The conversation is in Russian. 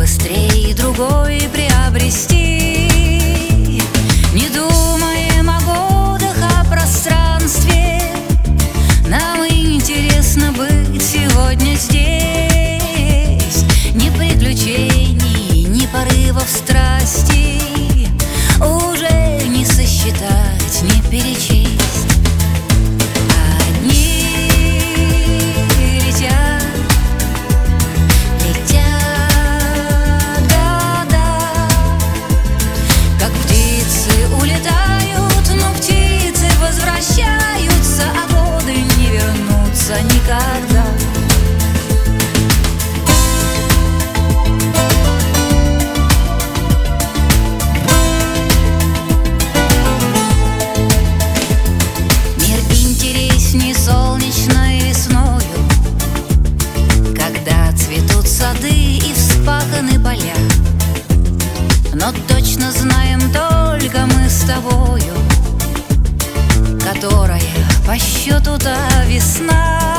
быстрее другой приобрести. Не думаем о годах, о пространстве, нам интересно быть сегодня здесь. Ни приключений, ни порывов страсти уже не сосчитать, не перечесть. Никогда. Мир интересней солнечной весною, когда цветут сады и вспаханы поля. Но точно знаем только мы с тобою, которая по счету та весна.